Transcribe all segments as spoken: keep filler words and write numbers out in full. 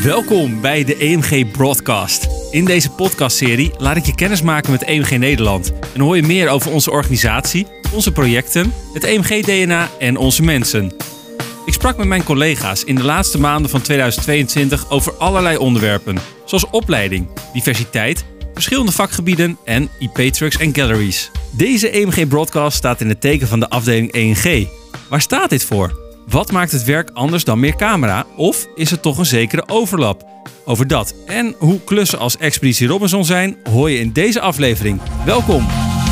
Welkom bij de E M G Broadcast. In deze podcastserie laat ik je kennis maken met E M G Nederland. En hoor je meer over onze organisatie, onze projecten, het E M G D N A en onze mensen. Ik sprak met mijn collega's in de laatste maanden van tweeduizend tweeëntwintig over allerlei onderwerpen. Zoals opleiding, diversiteit, verschillende vakgebieden en I P-trucks en galleries. Deze E M G Broadcast staat in het teken van de afdeling E N G. Waar staat dit voor? Wat maakt het werk anders dan Meercamera? Of is het toch een zekere overlap? Over dat en hoe klussen als Expeditie Robinson zijn, hoor je in deze aflevering. Welkom!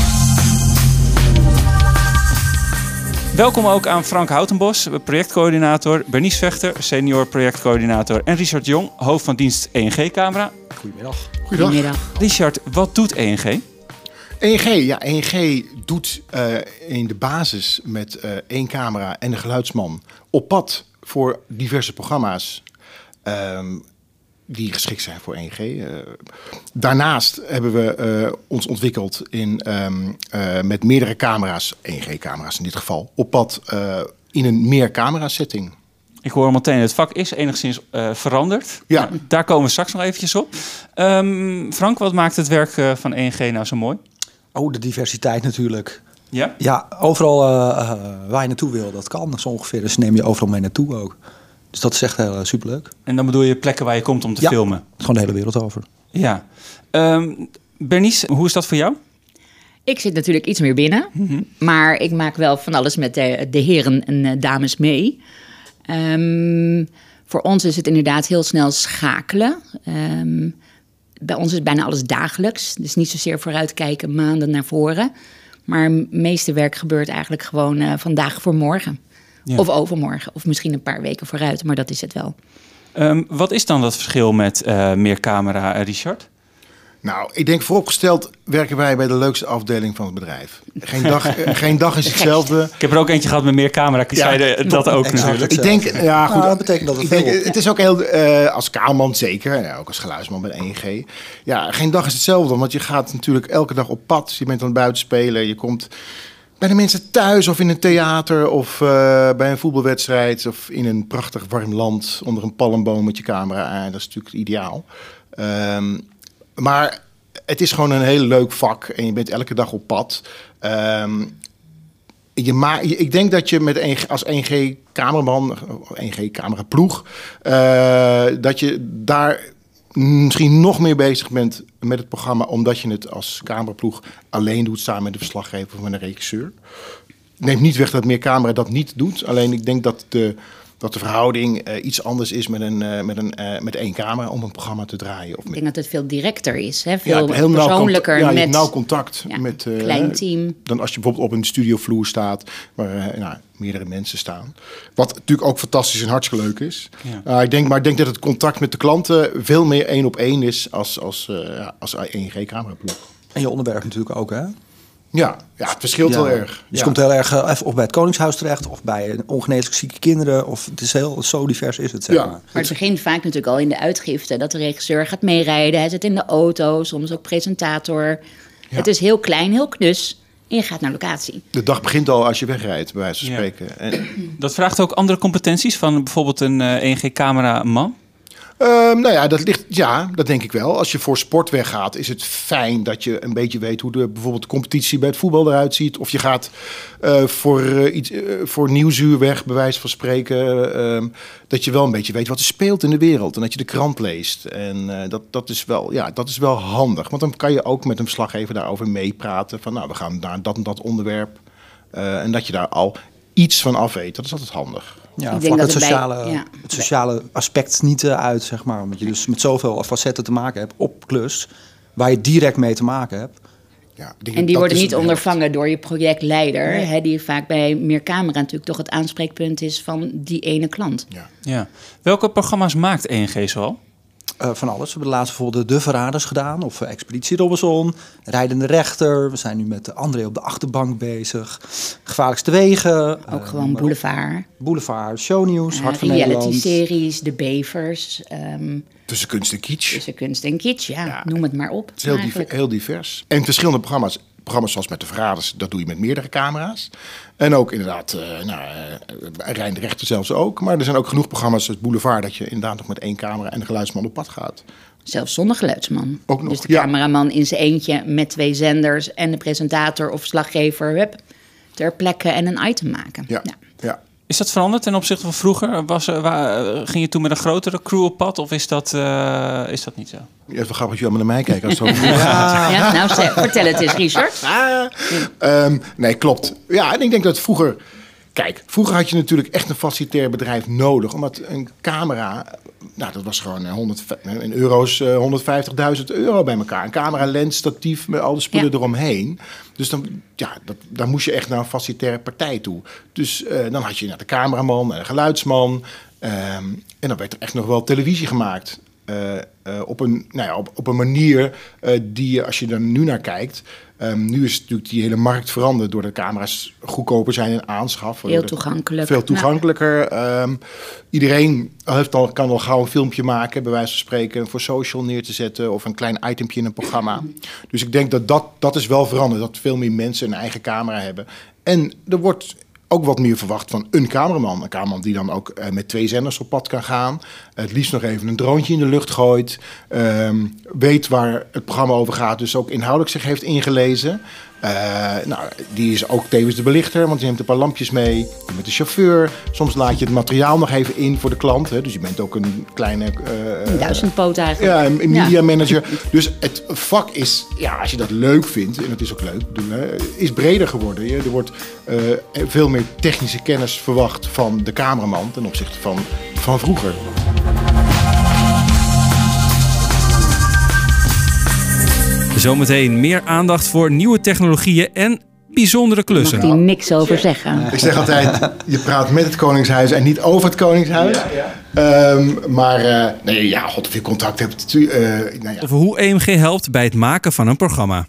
Welkom ook aan Frank Houtenbos, projectcoördinator, Bernice Vechter, senior projectcoördinator en Richard Jong, hoofd van dienst E N G-camera. Goedemiddag. Goedemiddag. Richard, wat doet E N G? E N G, ja, E N G doet uh, in de basis met uh, één camera en een geluidsman op pad voor diverse programma's um, die geschikt zijn voor E N G. Uh, daarnaast hebben we uh, ons ontwikkeld in, um, uh, met meerdere camera's, E N G-camera's in dit geval, op pad uh, in een meercamera-setting. Ik hoor meteen, het vak is enigszins uh, veranderd. Ja. Nou, daar komen we straks nog eventjes op. Um, Frank, wat maakt het werk uh, van E N G nou zo mooi? Oh, de diversiteit natuurlijk. Ja? Ja, overal uh, uh, waar je naartoe wil, dat kan zo ongeveer. Dus neem je overal mee naartoe ook. Dus dat is echt heel uh, superleuk. En dan bedoel je plekken waar je komt om te ja, filmen? Gewoon de hele wereld over. Ja. Um, Bernice, hoe is dat voor jou? Ik zit natuurlijk iets meer binnen. Mm-hmm. Maar ik maak wel van alles met de, de heren en uh, dames mee. Um, voor ons is het inderdaad heel snel schakelen. Um, Bij ons is bijna alles dagelijks. Dus niet zozeer vooruitkijken, maanden naar voren. Maar het meeste werk gebeurt eigenlijk gewoon uh, vandaag voor morgen. Ja. Of overmorgen. Of misschien een paar weken vooruit. Maar dat is het wel. Um, wat is dan dat verschil met uh, Meercamera, uh, Richard? Nou, ik denk vooropgesteld werken wij bij de leukste afdeling van het bedrijf. Geen dag, geen dag is hetzelfde. Ik heb er ook eentje gehad met Meercamera. Ik ja, zei dat ook exact, natuurlijk. Ik denk, ja goed. Nou, dat betekent dat het ik denk, het is ook heel, uh, als kamerman zeker, ja, ook als geluidsman bij E N G. Ja, geen dag is hetzelfde, want je gaat natuurlijk elke dag op pad. Je bent aan het buiten spelen, je komt bij de mensen thuis of in een theater of uh, bij een voetbalwedstrijd of in een prachtig warm land onder een palmboom met je camera aan. Dat is natuurlijk ideaal. Um, Maar het is gewoon een heel leuk vak en je bent elke dag op pad. Um, je ma- ik denk dat je met een, als E N G-cameraman, E N G-cameraploeg, uh, dat je daar misschien nog meer bezig bent met het programma, omdat je het als cameraploeg alleen doet, samen met de verslaggever of met een regisseur. Neemt niet weg dat Meercamera dat niet doet. Alleen ik denk dat de... dat de verhouding uh, iets anders is met, een, uh, met, een, uh, met één camera om een programma te draaien. Of ik denk dat het veel directer is, hè? Veel ja, heel persoonlijker. Nauw, ja, met nauw contact. Ja, met een uh, klein team. Dan als je bijvoorbeeld op een studiovloer staat waar uh, nou, meerdere mensen staan. Wat natuurlijk ook fantastisch en hartstikke leuk is. Ja. Uh, ik denk, maar ik denk dat het contact met de klanten veel meer één op één is als, als, uh, als E N G-cameraploeg. En je onderwerp natuurlijk ook, hè? Ja, ja, het verschilt ja. heel erg. Dus je ja. komt heel erg uh, of bij het Koningshuis terecht, of bij ongeneeslijk zieke kinderen. Of het is heel, zo divers is het, zeg ja. maar. Maar het begint vaak natuurlijk al in de uitgifte. Dat de regisseur gaat meerijden. Hij zit in de auto, soms ook presentator. Ja. Het is heel klein, heel knus. En je gaat naar locatie. De dag begint al als je wegrijdt, bij wijze van ja. spreken. En... Dat vraagt ook andere competenties van bijvoorbeeld een uh, E N G-cameraman? Um, nou ja, dat ligt, ja, dat denk ik wel. Als je voor sport weggaat, is het fijn dat je een beetje weet hoe de bijvoorbeeld de competitie bij het voetbal eruit ziet. Of je gaat uh, voor, uh, iets, uh, voor Nieuwsuur weg, bij wijze van spreken. Uh, dat je wel een beetje weet wat er speelt in de wereld. En dat je de krant leest. En uh, dat, dat, is wel, ja, dat is wel handig. Want dan kan je ook met een verslaggever daarover meepraten. Van nou, we gaan naar dat en dat onderwerp. Uh, en dat je daar al iets van af weet. Dat is altijd handig. Ja, vlak het sociale, bij, ja. het sociale aspect niet uh, uit, zeg maar. Omdat je dus met zoveel facetten te maken hebt op klus, waar je direct mee te maken hebt. Ja, die, en die worden niet ondervangen door je projectleider, nee. hè, die vaak bij Meercamera natuurlijk toch het aanspreekpunt is van die ene klant. Ja. Ja. Welke programma's maakt E N G zoal? Uh, van alles. We hebben de laatste bijvoorbeeld De Verraders gedaan. Of uh, Expeditie Robinson. Rijdende Rechter. We zijn nu met André op de achterbank bezig. Gevaarlijkste Wegen. Ook uh, gewoon Boulevard. Boulevard, Shownieuws, uh, Hart van reality Nederland. Reality-series, De Bevers. Um, Tussen kunst en kitsch. Tussen kunst en kitsch, ja. ja. Noem het maar op. Het is heel, diver, heel divers. En verschillende programma's programma's zoals met de Verraders, dat doe je met meerdere camera's. En ook inderdaad, uh, nou, uh, Rijn de Rechter zelfs ook. Maar er zijn ook genoeg programma's, het Boulevard, dat je inderdaad nog met één camera en de geluidsman op pad gaat. Zelfs zonder geluidsman. Ook nog, dus de ja. cameraman in zijn eentje met twee zenders en de presentator of slaggever, hup, ter plekke en een item maken. Ja, ja. ja. Is dat veranderd ten opzichte van vroeger? Was, uh, waar, ging je toen met een grotere crew op pad of is dat, uh, is dat niet zo? Je hebt wel grappig dat je allemaal naar mij kijkt als het zo gaat. Ja, nou, vertel het eens, Richard. Ah, um, nee, klopt. Ja, en ik denk dat vroeger... Kijk, vroeger had je natuurlijk echt een facilitair bedrijf nodig. Omdat een camera... Nou, dat was gewoon honderd, in euro's uh, honderdvijftigduizend euro bij elkaar. Een camera, lens, statief met al de spullen ja. eromheen. Dus dan, ja, dat, dan moest je echt naar een facilitaire partij toe. Dus uh, dan had je naar de cameraman en de geluidsman. Um, en dan werd er echt nog wel televisie gemaakt. Uh, uh, op, een, nou ja, op, op een manier uh, die, als je er nu naar kijkt... Um, nu is natuurlijk die hele markt veranderd... door de camera's goedkoper zijn in aanschaf. Heel toegankelijk. Veel toegankelijker. Nou. Um, iedereen heeft al, kan al gauw een filmpje maken... bij wijze van spreken voor social neer te zetten... of een klein itempje in een programma. Dus ik denk dat dat, dat is wel veranderd. Dat veel meer mensen een eigen camera hebben. En er wordt... ook wat meer verwacht van een cameraman. Een cameraman die dan ook uh, met twee zenders op pad kan gaan. Uh, het liefst nog even een droontje in de lucht gooit. Um, weet waar het programma over gaat. Dus ook inhoudelijk zich heeft ingelezen. Uh, nou, die is ook tevens de belichter. Want je neemt een paar lampjes mee. Met de chauffeur. Soms laat je het materiaal nog even in voor de klant. Hè. Dus je bent ook een kleine... Uh, een duizendpoot eigenlijk. Ja, een media ja. manager. Dus het vak is, ja, als je dat leuk vindt... en het is ook leuk, is breder geworden. Er wordt uh, veel meer technische kennis verwacht van de cameraman... ten opzichte van, van vroeger. Zometeen meer aandacht voor nieuwe technologieën en bijzondere klussen. Mag ik hier niks over zeggen. Ik zeg altijd, je praat met het Koningshuis en niet over het Koningshuis. Ja, ja. Um, maar uh, nee, ja, god, of je contact hebt. Uh, nou ja. Over hoe E M G helpt bij het maken van een programma.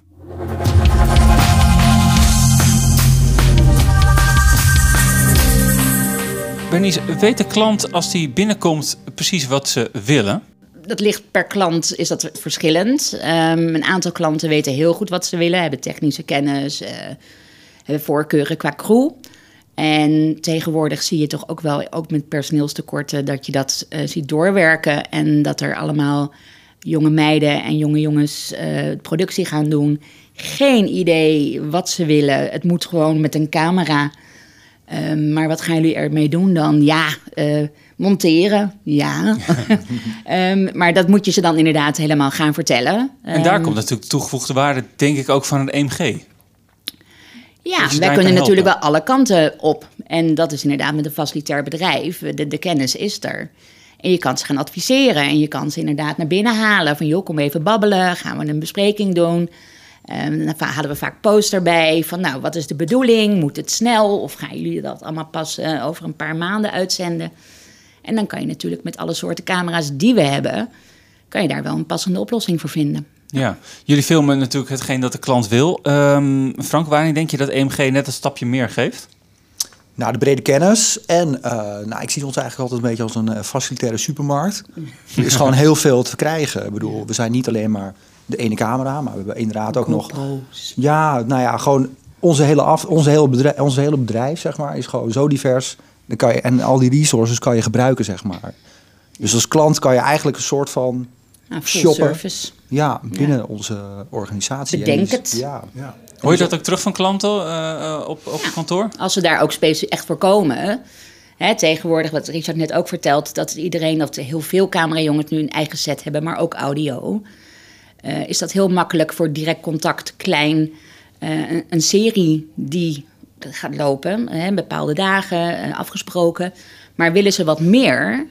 Bernice, weet de klant als die binnenkomt precies wat ze willen? Dat ligt per klant, is dat verschillend. Um, een aantal klanten weten heel goed wat ze willen, hebben technische kennis, uh, hebben voorkeuren qua crew. En tegenwoordig zie je toch ook wel, ook met personeelstekorten, dat je dat uh, ziet doorwerken. En dat er allemaal jonge meiden en jonge jongens uh, productie gaan doen. Geen idee wat ze willen. Het moet gewoon met een camera. Um, maar wat gaan jullie ermee doen dan? Ja, uh, monteren, ja. um, maar dat moet je ze dan inderdaad helemaal gaan vertellen. En daar um, komt natuurlijk toegevoegde waarde, denk ik, ook van een E M G. Ja, wij kunnen natuurlijk wel alle kanten op. En dat is inderdaad met een facilitair bedrijf. De, de kennis is er. En je kan ze gaan adviseren. En je kan ze inderdaad naar binnen halen. Van joh, kom even babbelen. Gaan we een bespreking doen. Um, dan halen we vaak poster bij. Van nou, wat is de bedoeling? Moet het snel? Of gaan jullie dat allemaal pas uh, over een paar maanden uitzenden? En dan kan je natuurlijk met alle soorten camera's die we hebben... kan je daar wel een passende oplossing voor vinden. Ja, jullie filmen natuurlijk hetgeen dat de klant wil. Um, Frank, waarin denk je dat E M G net een stapje meer geeft? Nou, de brede kennis. En uh, nou, ik zie ons eigenlijk altijd een beetje als een uh, facilitaire supermarkt. Er is gewoon heel veel te verkrijgen. Ik bedoel, we zijn niet alleen maar de ene camera, maar we hebben inderdaad ook nog... Ja, nou ja, gewoon onze hele, af, onze hele, bedrijf, onze hele bedrijf, zeg maar, is gewoon zo divers. Dan kan je, en al die resources kan je gebruiken, zeg maar. Dus als klant kan je eigenlijk een soort van nou, full shoppen. Service. Ja, binnen ja. onze organisatie. Bedenk het. Ja. Ja. Hoor je dat ook terug van klanten uh, op, op ja, kantoor? Als ze daar ook specifiek echt voor komen. Hè, tegenwoordig, wat Richard net ook vertelt, dat iedereen, dat heel veel camerajongens nu een eigen set hebben, maar ook audio. Uh, is dat heel makkelijk voor direct contact, klein, uh, een, een serie die gaat lopen, hè, bepaalde dagen, uh, afgesproken. Maar willen ze wat meer,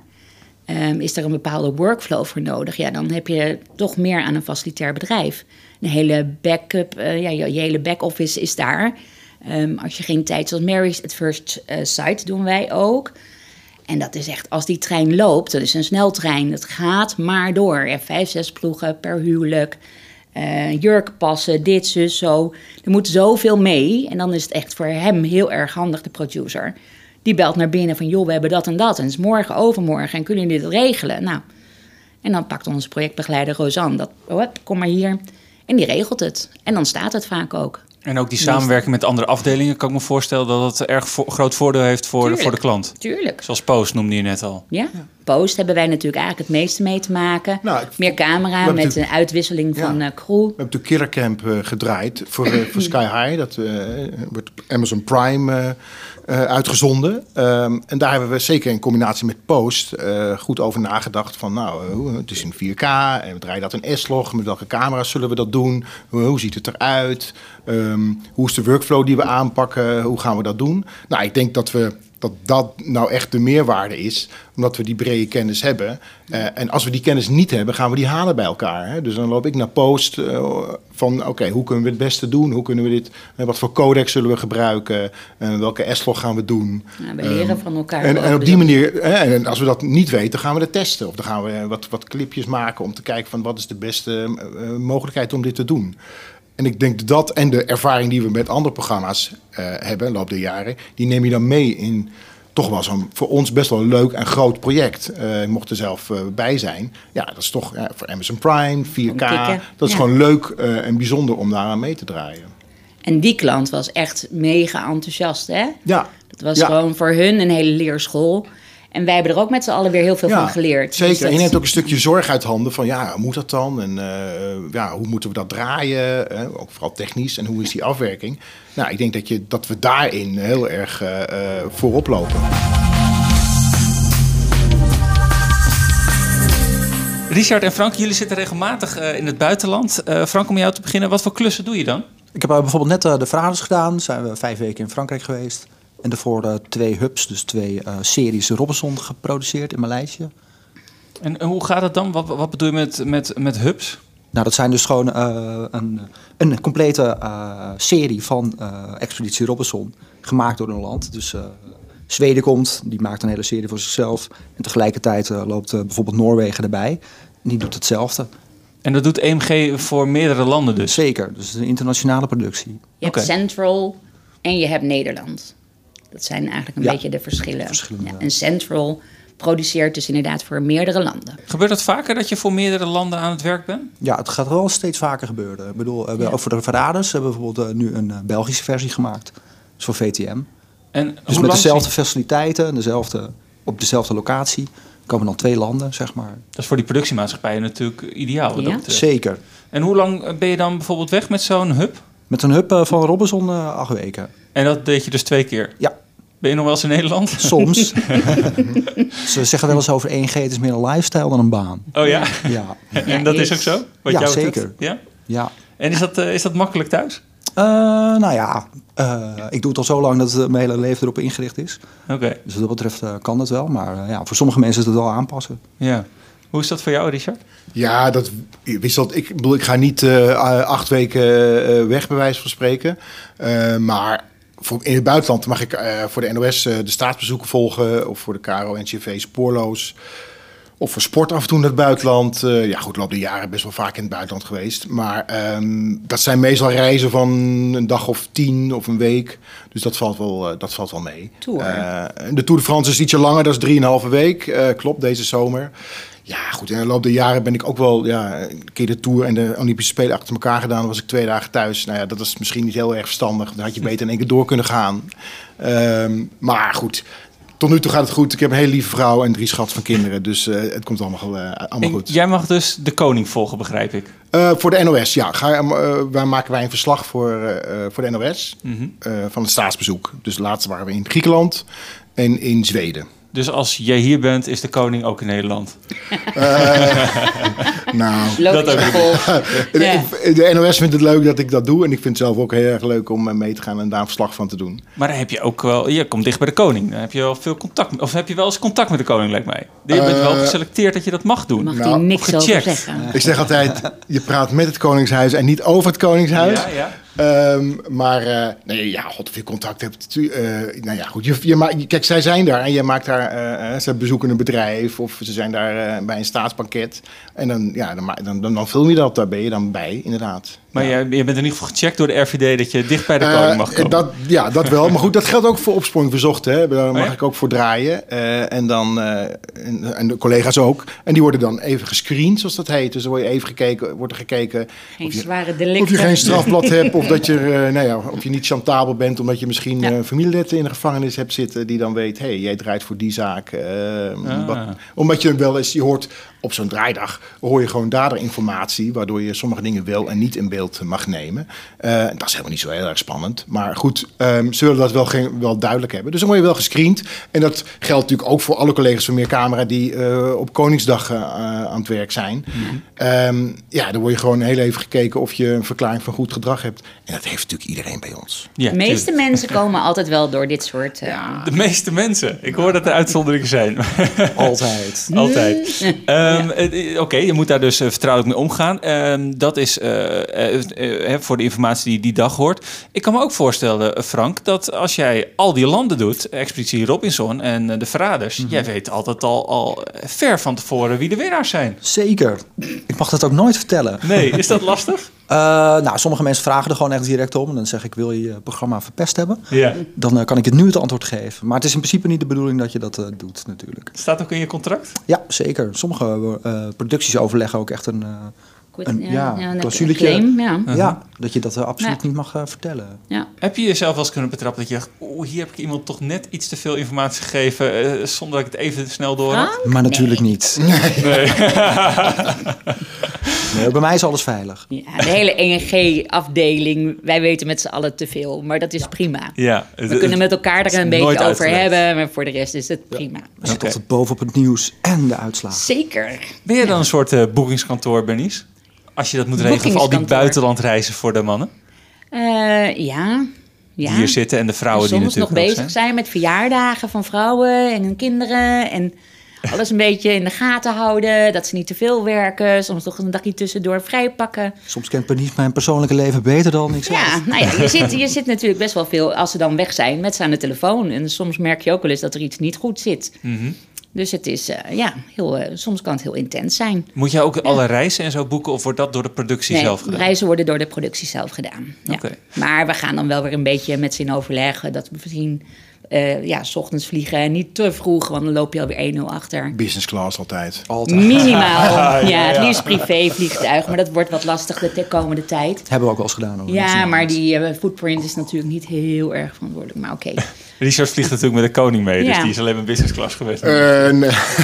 um, is er een bepaalde workflow voor nodig. Ja, dan heb je toch meer aan een facilitair bedrijf. Een hele backup, uh, ja, je, je hele back-office is daar. Um, als je geen tijd, zoals Mary's at First uh, Sight doen wij ook. En dat is echt, als die trein loopt, dat is een sneltrein, dat gaat maar door. Ja, vijf, zes ploegen per huwelijk, uh, jurken passen, dit, zus, zo. Er moet zoveel mee. En dan is het echt voor hem heel erg handig, de producer. Die belt naar binnen van, joh, we hebben dat en dat. En het is morgen, overmorgen. En kunnen jullie dit regelen? Nou, en dan pakt onze projectbegeleider Rosanne dat, oh, kom maar hier. En die regelt het. En dan staat het vaak ook. En ook die samenwerking met andere afdelingen, kan ik me voorstellen dat het erg vo- groot voordeel heeft voor, de, voor de klant. Tuurlijk. Zoals Post noemde je net al. Ja, Post hebben wij natuurlijk eigenlijk het meeste mee te maken. Nou, ik- Meer camera we met hebben een uitwisseling Ja. van uh, crew. We hebben de Killer Camp uh, gedraaid voor, uh, voor Sky High. Dat uh, wordt op Amazon Prime uh, uh, uitgezonden. Um, en daar hebben we zeker in combinatie met Post uh, goed over nagedacht. Van nou, uh, het is in vier K en we draaien dat in S-Log. Met welke camera's zullen we dat doen? Uh, hoe ziet het eruit? Um, hoe is de workflow die we aanpakken? Hoe gaan we dat doen? Nou, ik denk dat we... dat dat nou echt de meerwaarde is, omdat we die brede kennis hebben. Uh, en als we die kennis niet hebben, gaan we die halen bij elkaar. Hè? Dus dan loop ik naar Post uh, van, oké, okay, hoe kunnen we het beste doen? Hoe kunnen we dit, uh, wat voor codec zullen we gebruiken? Uh, welke S-log gaan we doen? Ja, we leren um, van elkaar. En, en op die manier, hè, en als we dat niet weten, gaan we dat testen. Of dan gaan we wat, wat clipjes maken om te kijken van wat is de beste uh, mogelijkheid om dit te doen. En ik denk dat en de ervaring die we met andere programma's uh, hebben in de loop der jaren, die neem je dan mee in toch wel zo'n voor ons best wel een leuk en groot project. Uh, ik mocht er zelf uh, bij zijn. Ja, dat is toch ja, voor Amazon Prime, vier K. Dat is ja. gewoon leuk uh, en bijzonder om daaraan mee te draaien. En die klant was echt mega enthousiast, hè? Ja. Dat was ja. gewoon voor hun een hele leerschool. En wij hebben er ook met z'n allen weer heel veel ja, van geleerd. Zeker. Dus dat... En je neemt ook een stukje zorg uit handen van ja, hoe moet dat dan? En uh, ja, hoe moeten we dat draaien? Uh, ook vooral technisch. En hoe is die afwerking? Nou, ik denk dat, je, dat we daarin heel erg uh, uh, voorop lopen. Richard en Frank, jullie zitten regelmatig uh, in het buitenland. Uh, Frank, om jou te beginnen, wat voor klussen doe je dan? Ik heb uh, bijvoorbeeld net uh, de Verraders gedaan. Zijn we vijf weken in Frankrijk geweest. En daarvoor uh, twee hubs, dus twee uh, series Robinson geproduceerd in Maleisië. En, en hoe gaat het dan? Wat, wat bedoel je met, met, met hubs? Nou, dat zijn dus gewoon uh, een, een complete uh, serie van uh, Expeditie Robinson. Gemaakt door een land. Dus uh, Zweden komt, die maakt een hele serie voor zichzelf. En tegelijkertijd uh, loopt uh, bijvoorbeeld Noorwegen erbij. En die doet hetzelfde. En dat doet E M G voor meerdere landen dus? Zeker, dus een internationale productie. Je hebt okay. Central en je hebt Nederland. Dat zijn eigenlijk een ja, beetje de verschillen. verschillen ja, en Central produceert dus inderdaad voor meerdere landen. Gebeurt het vaker dat je voor meerdere landen aan het werk bent? Ja, het gaat wel steeds vaker gebeuren. Ik bedoel, we ja. ook voor de Verraders hebben we bijvoorbeeld uh, nu een uh, Belgische versie gemaakt. Dus voor V T M. En dus met dezelfde zie... faciliteiten, dezelfde, op dezelfde locatie, komen dan twee landen, zeg maar. Dat is voor die productiemaatschappijen natuurlijk ideaal. Wat ja. dat Zeker. En hoe lang ben je dan bijvoorbeeld weg met zo'n hub? Met een hub uh, van Robinson uh, acht weken. En dat deed je dus twee keer? Ja. Ben je nog wel eens in Nederland? Soms. Ze zeggen wel eens over E N G, het is meer een lifestyle dan een baan. Oh ja? Ja. En dat is ook zo? Wat ja, jou zeker. Ja? Ja. En is dat, uh, is dat makkelijk thuis? Uh, nou ja, uh, ik doe het al zo lang dat mijn hele leven erop ingericht is. Oké. Okay. Dus wat dat betreft uh, kan dat wel. Maar uh, ja, voor sommige mensen is het wel aanpassen. Ja. Hoe is dat voor jou, Richard? Ja, dat wisselt. Ik bedoel, ik ga niet uh, acht weken uh, weg, bij wijze van spreken. Uh, maar voor, in het buitenland mag ik uh, voor de N O S uh, de staatsbezoeken volgen. Of voor de K R O N C V spoorloos. Of voor sport af en toe in het buitenland. Uh, ja goed, loop de jaren best wel vaak in het buitenland geweest. Maar um, dat zijn meestal reizen van een dag of tien of een week. Dus dat valt wel, uh, dat valt wel mee. Tour. Uh, de Tour de France is ietsje langer, dat is drieënhalve week. Uh, klopt, deze zomer. Ja, goed, in de loop der jaren ben ik ook wel ja, een keer de Tour en de Olympische Spelen achter elkaar gedaan. Dan was ik twee dagen thuis. Nou ja, dat is misschien niet heel erg verstandig. Dan had je beter in één keer door kunnen gaan. Um, maar goed, tot nu toe gaat het goed. Ik heb een hele lieve vrouw en drie schat van kinderen. Dus uh, het komt allemaal, uh, allemaal en goed. Jij mag dus de koning volgen, begrijp ik? Uh, voor de N O S, ja. Ga, uh, waar maken wij een verslag voor, uh, voor de N O S mm-hmm. uh, van het staatsbezoek. Dus laatst waren we in Griekenland en in Zweden. Dus als jij hier bent, is de koning ook in Nederland? Uh, nou, dat ook. Ja. De N O S vindt het leuk dat ik dat doe. En ik vind het zelf ook heel erg leuk om mee te gaan en daar een verslag van te doen. Maar dan heb je ook wel, je komt dicht bij de koning. Dan heb je wel veel contact. Of heb je wel eens contact met de koning, lijkt mij. Je bent uh, wel geselecteerd dat je dat mag doen. Mag nou, hij niks over zeggen. Ik zeg altijd, je praat met het Koningshuis en niet over het Koningshuis. Ja, ja. Um, maar uh, nee, ja, god, of je contact hebt. Uh, nou ja, goed. Je, je ma- kijk, zij zijn daar en je maakt daar. Uh, ze bezoeken een bedrijf of ze zijn daar uh, bij een staatsbanket. En dan, ja, dan, dan, dan, dan film je dat, daar ben je dan bij, inderdaad. Maar Ja. je, je bent in ieder geval gecheckt door de R V D dat je dicht bij de koning mag Uh, komen. dat, ja, dat wel. Maar goed, dat geldt ook voor Opsporing Verzocht. Hè. Daar mag Oh ja? ik ook voor draaien. Uh, en, dan, uh, en, en de collega's ook. En die worden dan even gescreend, zoals dat heet. Dus dan word je even gekeken, wordt er gekeken Geen of je, zware of delicten. je geen strafblad hebt. Of dat je, uh, nou ja, of je niet chantabel bent. Omdat je misschien Ja. uh, familieleden in de gevangenis hebt zitten. Die dan weet, hé, hey, jij draait voor die zaak. Uh, Ah. wat, omdat je wel eens, je hoort op zo'n draaidag, hoor je gewoon daderinformatie. Waardoor je sommige dingen wel en niet in beeld mag nemen. Uh, dat is helemaal niet zo heel erg spannend. Maar goed, um, ze willen dat wel, geen, wel duidelijk hebben. Dus dan word je wel gescreend. En dat geldt natuurlijk ook voor alle collega's van Meercamera die uh, op Koningsdag uh, aan het werk zijn. Mm-hmm. Um, ja, dan word je gewoon heel even gekeken of je een verklaring van goed gedrag hebt. En dat heeft natuurlijk iedereen bij ons. Ja, De meeste tuurlijk. mensen komen altijd wel door dit soort... Uh, De meeste mensen. Ik hoor dat er uitzonderingen zijn. Altijd. Altijd. Um, Oké, okay, je moet daar dus uh, vertrouwelijk mee omgaan. Um, dat is uh, uh, uh, uh, voor de informatie die die dag hoort. Ik kan me ook voorstellen, uh, Frank, dat als jij al die landen doet, Expeditie Robinson en uh, de Verraders, mm-hmm. jij weet altijd al, al ver van tevoren wie de winnaars zijn. Zeker. Ik mag dat ook nooit vertellen. Nee, is dat lastig? Uh, nou, sommige mensen vragen er gewoon echt direct om. En dan zeg ik, wil je je programma verpest hebben? Ja. Dan uh, kan ik het nu het antwoord geven. Maar het is in principe niet de bedoeling dat je dat uh, doet, natuurlijk. Staat ook in je contract? Ja, zeker. Sommige uh, producties overleggen ook echt een... Uh, Een, ja, ja, ja, een clausuletje. claim, ja. Uh-huh. Ja, dat je dat uh, absoluut ja. niet mag uh, vertellen. Ja. Heb je jezelf wel eens kunnen betrappen dat je dacht, oh, hier heb ik iemand toch net iets te veel informatie gegeven, uh, zonder dat ik het even snel door had? Frank? Maar natuurlijk Nee. niet. Nee. Nee, bij mij is alles veilig. Ja, de hele E N G-afdeling, wij weten met z'n allen te veel, maar dat is prima. Ja, We kunnen met elkaar er een beetje nooit over uitgelegd. hebben, maar voor de rest is het prima. We zitten Oké. altijd bovenop het nieuws en de uitslagen. Zeker. Ben je dan een soort uh, boekingskantoor, Bernice? Als je dat moet regelen voor al die Boekingskantoor. buitenlandreizen voor de mannen Uh, ja. die ja. hier zitten en de vrouwen En die soms nog natuurlijk ook bezig zijn. zijn met verjaardagen van vrouwen en hun kinderen. En alles een beetje in de gaten houden. Dat ze niet te veel werken. Soms nog een dagje tussendoor vrijpakken. Soms kent Bernice mijn persoonlijke leven beter dan ik zelf. Ja, nou ja, je zit, je zit natuurlijk best wel veel, als ze dan weg zijn, met ze aan de telefoon. En soms merk je ook wel eens dat er iets niet goed zit. Mm-hmm. Dus het is, uh, ja, heel, uh, soms kan het heel intens zijn. Moet je ook alle reizen en zo boeken of wordt dat door de productie Nee, zelf gedaan? reizen worden door de productie zelf gedaan. Ja. Oké. Maar we gaan dan wel weer een beetje met ze in overleg. Dat we misschien uh, ja, 's ochtends vliegen en niet te vroeg, want dan loop je alweer één nul achter. Business class altijd. Altijd. Minimaal. Ja, ja, het ja. liefst privévliegtuig, maar dat wordt wat lastig de te- komende tijd. Hebben we ook wel eens gedaan. Hoor. Ja, maar die uh, footprint is natuurlijk niet heel erg verantwoordelijk, maar oké. Richard vliegt natuurlijk met de koning mee, dus Ja. die is alleen maar business class geweest. Uh, nee.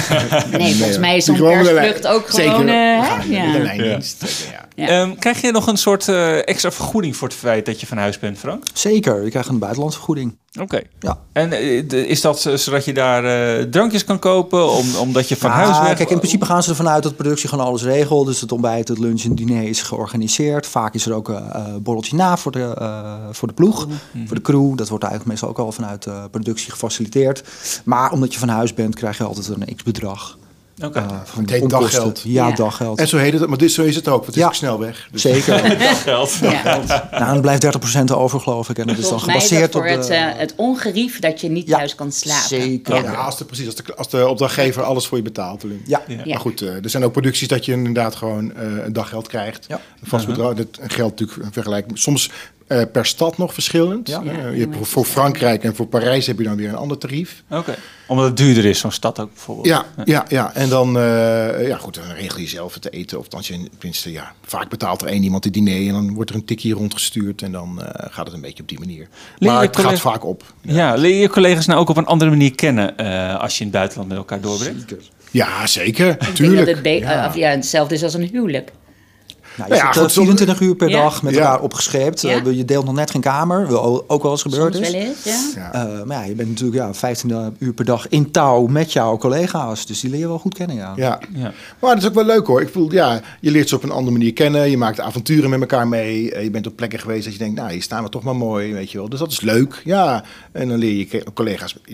Nee, volgens mij is zo'n Die gewoon met de persvlucht lijn- ook Zeker, gewoon... we uh, gaan hè? met de ja. lijndienst. Zeker, ja. Ja. Um, krijg je nog een soort uh, extra vergoeding voor het feit dat je van huis bent, Frank? Zeker, je krijgt een buitenlandsvergoeding. Oké. Okay. Ja. En uh, de, is dat uh, zodat je daar uh, drankjes kan kopen, om, omdat je van Ja, huis weg... Kijk, in principe gaan ze ervan uit dat de productie gewoon alles regelt. Dus het ontbijt, het lunch en het diner is georganiseerd. Vaak is er ook een uh, borreltje na voor de, uh, voor de ploeg, mm-hmm. voor de crew. Dat wordt eigenlijk meestal ook al vanuit de uh, productie gefaciliteerd. Maar omdat je van huis bent, krijg je altijd een x-bedrag. Oké. Okay. Uh, Het heet daggeld. Ja, Ja. daggeld. En zo heet het, maar dit, zo is het ook, want het is Ja. ook snel weg. Dus Zeker. Geld. Ja. Nou, dan blijft dertig procent over, geloof ik. En dat is dan Volgens mij is dat gebaseerd voor op de... het, uh, het ongerief dat je niet Ja, thuis kan slapen. zeker. Ja. ja, als de, precies, als de, als de opdrachtgever alles voor je betaalt. Ja. Ja. Ja. Maar goed, uh, er zijn ook producties dat je inderdaad gewoon uh, een daggeld krijgt. Ja. Een vast bedrag. Dat geldt natuurlijk vergelijkbaar. Soms uh, per stad nog verschillend. Ja. Uh, Ja. je hebt voor, voor Frankrijk en voor Parijs heb je dan weer een ander tarief. Oké. Okay. Omdat het duurder is, zo'n stad ook bijvoorbeeld. Ja, ja, ja. En dan, uh, ja, goed, dan regel je zelf het eten. Of als je, tenminste, ja, vaak betaalt er één iemand het diner en dan wordt er een tikkie rondgestuurd en dan uh, gaat het een beetje op die manier. Leer maar je het collega- gaat vaak op. Ja. ja, leer je collega's nou ook op een andere manier kennen uh, als je in het buitenland met elkaar doorbrengt? Zeker. Ja, zeker. Ik denk Tuurlijk. dat het be- ja. uh, of, ja, hetzelfde is als een huwelijk. Nou, je Nou ja, zit uh, goed, soms- vierentwintig uur per Ja. dag met Ja. elkaar opgescheept. Ja. Uh, je deelt nog net geen kamer, wel ook wel eens gebeurd Soms is. wel eens, ja. Ja. Uh, maar ja, je bent natuurlijk ja, vijftien uur per dag in touw met jouw collega's. Dus die leer je wel goed kennen, ja. Ja. Ja. Maar dat is ook wel leuk hoor. Ik voel, ja, je leert ze op een andere manier kennen. Je maakt avonturen met elkaar mee. Uh, je bent op plekken geweest dat je denkt, nou, hier staan we toch maar mooi, weet je wel. Dus dat is leuk. Ja. En dan leer je ke- collega's, ja,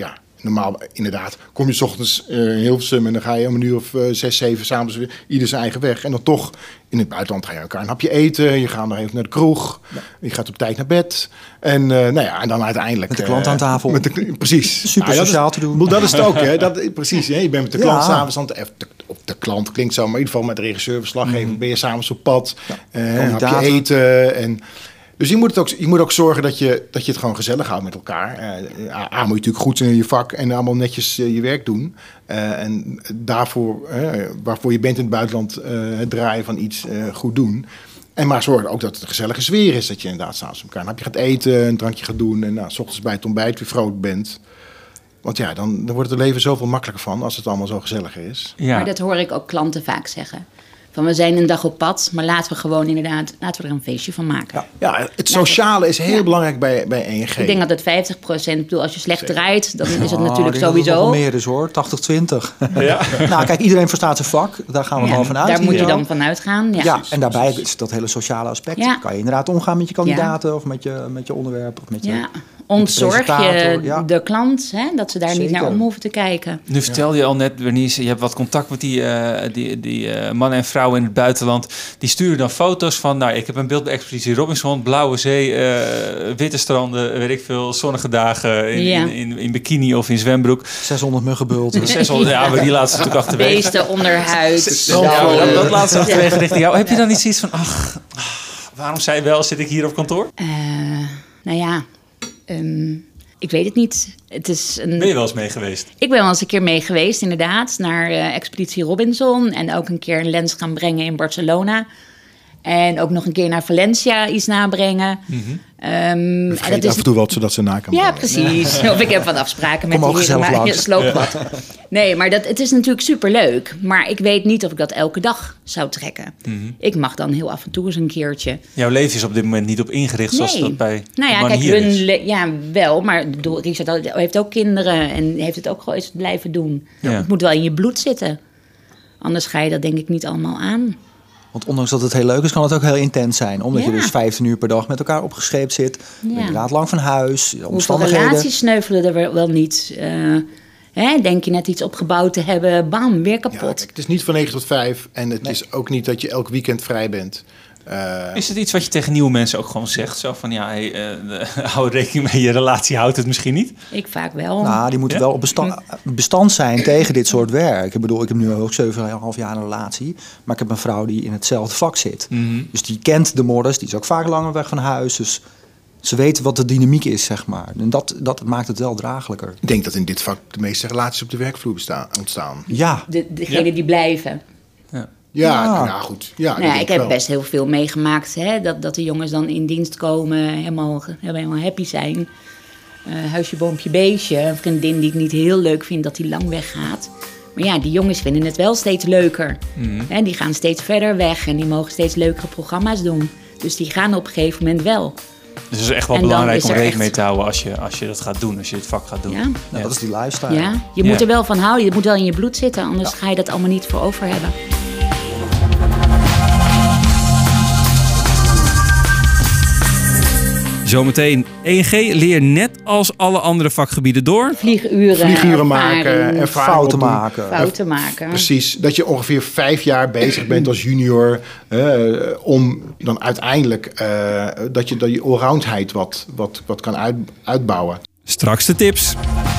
normaal inderdaad kom je 's ochtends uh, in Hilversum en dan ga je om een uur of uh, zes, zeven s'avonds weer ieder zijn eigen weg. En dan toch in het buitenland ga je elkaar een hapje eten. Je gaat nog even naar de kroeg. Ja. Je gaat op tijd naar bed. En, uh, nou ja, en dan uiteindelijk... Met de klant aan tafel. Met de, precies. Super nou, sociaal is, te doen. Dat is het ook, hè. Dat, precies, hè. Je bent met de klant ja. s'avonds aan het... Op de klant klinkt zo, maar in ieder geval met de regisseur, verslaggever, mm. ben je s'avonds op pad. Ja. Uh, een hapje eten en... Dus je moet, het ook, je moet ook zorgen dat je, dat je het gewoon gezellig houdt met elkaar. Uh, A, moet je natuurlijk goed zijn in je vak en allemaal netjes uh, je werk doen. Uh, en daarvoor, uh, waarvoor je bent in het buitenland, uh, het draaien van iets uh, goed doen. En maar zorg ook dat het een gezellige sfeer is. Dat je inderdaad s'avonds met elkaar een hapje gaat eten, een drankje gaat doen. En nou, 's ochtends bij het ontbijt weer vrolijk bent. Want ja, dan, dan wordt het leven zoveel makkelijker van als het allemaal zo gezellig is. Ja. Maar dat hoor ik ook klanten vaak zeggen. Van we zijn een dag op pad, maar laten we gewoon inderdaad, laten we er een feestje van maken. Ja, ja het sociale is heel ja. belangrijk bij, bij E N G. Ik denk dat het vijftig procent, ik bedoel, als je slecht Zeker. draait, dan is het oh, natuurlijk dat sowieso. Dat het nog meer is hoor, tachtig twintig. Ja. Nou kijk, iedereen verstaat zijn vak, daar gaan we ja, gewoon vanuit. Daar moet je dan dan vanuit gaan. Ja, ja en daarbij is dat hele sociale aspect. Ja. Kan je inderdaad omgaan met je kandidaten ja. of met je, met je onderwerp of met je... Ja. Ontzorg je ja. de klant, hè, dat ze daar Zeker. niet naar om hoeven te kijken. Nu vertelde je al net, Bernice, je hebt wat contact met die, uh, die, die uh, mannen en vrouwen in het buitenland. Die sturen dan foto's van, nou, ik heb een beeld bij Expeditie Robinson, blauwe zee, uh, witte stranden, weet ik veel, zonnige dagen in, ja. in, in, in bikini of in zwembroek. zeshonderd muggenbulten. zeshonderd, ja, maar die laten ze natuurlijk achterwege. Beesten onderhuid. Ja, dat, dat laat ze achterwege richting jou. Heb je dan niet zoiets van, ach, waarom zei wel, zit ik hier op kantoor? Uh, nou ja... Um, ik weet het niet. Het is een... Ben je wel eens mee geweest? Ik ben wel eens een keer mee geweest, inderdaad. Naar uh, Expeditie Robinson. En ook een keer een lens gaan brengen in Barcelona. En ook nog een keer naar Valencia iets nabrengen. Mm-hmm. Um, en dat is af en toe wat zodat ze na kan Ja, brengen. precies. Of ik heb wat afspraken met die heren, maar je sloopt wat. Nee, maar dat, het is natuurlijk superleuk. Maar ik weet niet of ik dat elke dag zou trekken. Mm-hmm. Ik mag dan heel af en toe eens een keertje. Jouw leven is op dit moment niet op ingericht nee. zoals dat bij nou ja, kijk, hun le- ja, wel. Maar Richard heeft ook kinderen en heeft het ook gewoon eens blijven doen. Ja. Het moet wel in je bloed zitten. Anders ga je dat denk ik niet allemaal aan. Want ondanks dat het heel leuk is, kan het ook heel intens zijn. Omdat ja. je dus vijftien uur per dag met elkaar opgescheept zit. Ja. Inderdaad lang van huis, omstandigheden. Hoeveel relaties sneuvelen er wel niet? Uh, hè, denk je net iets opgebouwd te hebben, bam, weer kapot. Ja, kijk, het is niet van negen tot vijf en het nee. is ook niet dat je elk weekend vrij bent. Uh, is het iets wat je tegen nieuwe mensen ook gewoon zegt? Zo van, ja, hey, uh, hou rekening mee, je relatie houdt het misschien niet? Ik vaak wel. Nou, die moeten ja? wel op bestand, bestand zijn tegen dit soort werk. Ik bedoel, ik heb nu ook zeven komma vijf jaar een relatie. Maar ik heb een vrouw die in hetzelfde vak zit. Mm-hmm. Dus die kent de modders, die is ook vaak langer weg van huis. Dus ze weten wat de dynamiek is, zeg maar. En dat, dat maakt het wel draaglijker. Ik denk dat in dit vak de meeste relaties op de werkvloer bestaan, ontstaan. Ja. De, degene ja. die blijven. Ja. Ja, ja. Nou, goed. Ja, nou ja, ik heb wel. best heel veel meegemaakt. Hè? Dat, dat de jongens dan in dienst komen, helemaal, helemaal happy zijn. Uh, huisje, boompje, beestje. Een vriendin die ik niet heel leuk vind dat die lang weggaat. Maar ja, die jongens vinden het wel steeds leuker. Mm-hmm. Hè? Die gaan steeds verder weg en die mogen steeds leukere programma's doen. Dus die gaan op een gegeven moment wel. Dus het is echt wel en belangrijk om rekening mee te houden als je, als je dat gaat doen, als je het vak gaat doen. Ja. Nou, dat is die lifestyle. Ja, je ja. moet er wel van houden. Het moet wel in je bloed zitten, anders ja. ga je dat allemaal niet voor over hebben. Zometeen, E N G leer net als alle andere vakgebieden door. Vlieguren, Vlieguren maken, ervaring fouten maken. Fouten maken. Precies, dat je ongeveer vijf jaar bezig bent als junior. Uh, om dan uiteindelijk uh, dat je, dat je allroundheid wat, wat, wat kan uit, uitbouwen. Straks de tips.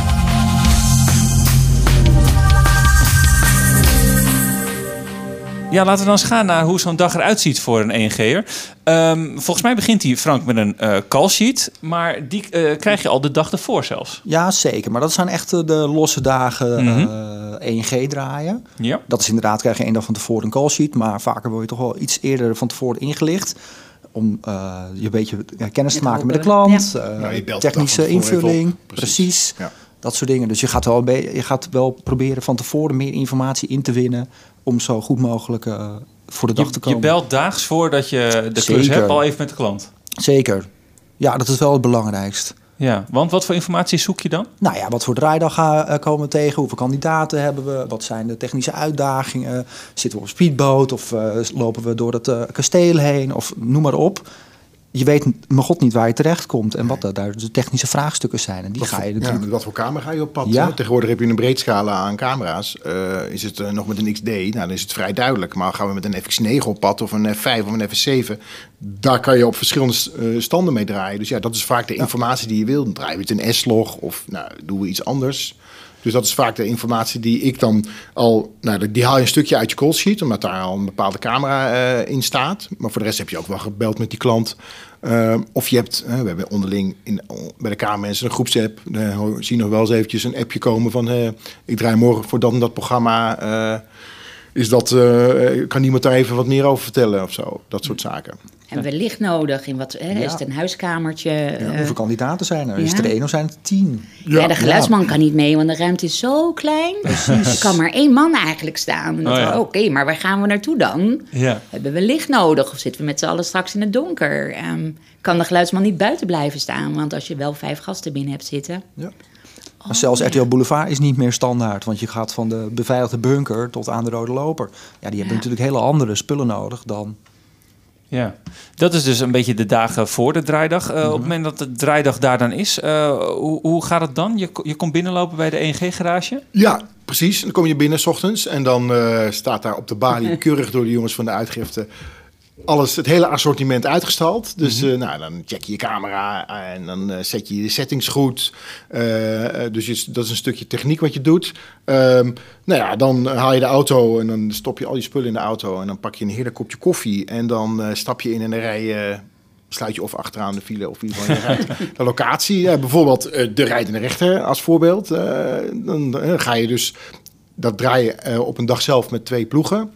Ja, laten we dan eens gaan naar hoe zo'n dag eruit ziet voor een E N G'er. Um, volgens mij begint hij, Frank, met een uh, call sheet. Maar die uh, krijg je al de dag ervoor zelfs. Ja, zeker. Maar dat zijn echt de losse dagen mm-hmm. uh, E N G draaien. Ja. Dat is inderdaad, krijg je één dag van tevoren een call sheet. Maar vaker word je toch wel iets eerder van tevoren ingelicht. Om uh, je een beetje uh, kennis te maken met de klant. Ja. Uh, nou, je technische invulling. Precies. Precies. Ja. Dat soort dingen. Dus je gaat, wel een be- je gaat wel proberen van tevoren meer informatie in te winnen. Om zo goed mogelijk uh, voor de dag je, te komen. Je belt daags voordat je de klus hebt al even met de klant. Zeker. Ja, dat is wel het belangrijkst. Ja, want wat voor informatie zoek je dan? Nou ja, wat voor draaidag uh, komen we tegen? Hoeveel kandidaten hebben we? Wat zijn de technische uitdagingen? Zitten we op speedboot of uh, lopen we door het uh, kasteel heen? Of noem maar op. je weet mijn god niet waar je terecht komt en wat nee. daar de technische vraagstukken zijn. En die wat ga je voor, natuurlijk... Ja, wat voor camera ga je op pad? Ja. Tegenwoordig heb je een breed scala aan camera's. Uh, is het uh, nog met een X D? Nou, dan is het vrij duidelijk. Maar gaan we met een F X negen op pad of een F vijf of een F S zeven... daar kan je op verschillende uh, standen mee draaien. Dus ja, dat is vaak de ja. informatie die je wil. Dan draai je het een S-log of nou, doen we iets anders. Dus dat is vaak de informatie die ik dan al... Nou, die haal je een stukje uit je call sheet, omdat daar al een bepaalde camera uh, in staat. Maar voor de rest heb je ook wel gebeld met die klant. Uh, of je hebt, uh, we hebben onderling in, bij de K-mensen een groepsapp. Uh, zien nog wel eens eventjes een appje komen van... Uh, ik draai morgen voor dat en dat programma. Uh, is dat, uh, kan iemand daar even wat meer over vertellen of zo? Dat soort zaken. En wellicht nodig in wat, hè, ja. is het een huiskamertje? Ja, uh, hoeveel kandidaten zijn er? Ja. Is er één of zijn er tien? Ja, ja de geluidsman ja. kan niet mee, want de ruimte is zo klein. Precies. Er kan maar één man eigenlijk staan. Oh, ja. Oké, okay, maar waar gaan we naartoe dan? Ja. Hebben we licht nodig of zitten we met z'n allen straks in het donker? Um, kan de geluidsman niet buiten blijven staan? Want als je wel vijf gasten binnen hebt zitten... Ja. Oh, maar zelfs R T L Boulevard is niet meer standaard. Want je gaat van de beveiligde bunker tot aan de rode loper. Ja, die hebben ja. natuurlijk hele andere spullen nodig dan... Ja, dat is dus een beetje de dagen voor de draaidag. Uh, mm-hmm. Op het moment dat de draaidag daar dan is, uh, hoe, hoe gaat het dan? Je, je komt binnenlopen bij de E N G-garage? Ja, precies. Dan kom je binnen 's ochtends en dan uh, staat daar op de balie keurig door de jongens van de uitgifte... alles, het hele assortiment uitgestald. Dus mm-hmm. uh, nou, dan check je je camera en dan uh, zet je de settings goed. Uh, uh, dus je, dat is een stukje techniek wat je doet. Um, nou ja, dan haal je de auto en dan stop je al je spullen in de auto. En dan pak je een heerlijk kopje koffie. En dan uh, stap je in en dan rij je... sluit je of achteraan de file of in ieder geval je rijdt de locatie. Ja, bijvoorbeeld uh, de rijdende rechter als voorbeeld. Uh, dan uh, ga je dus... dat draai je uh, op een dag zelf met twee ploegen.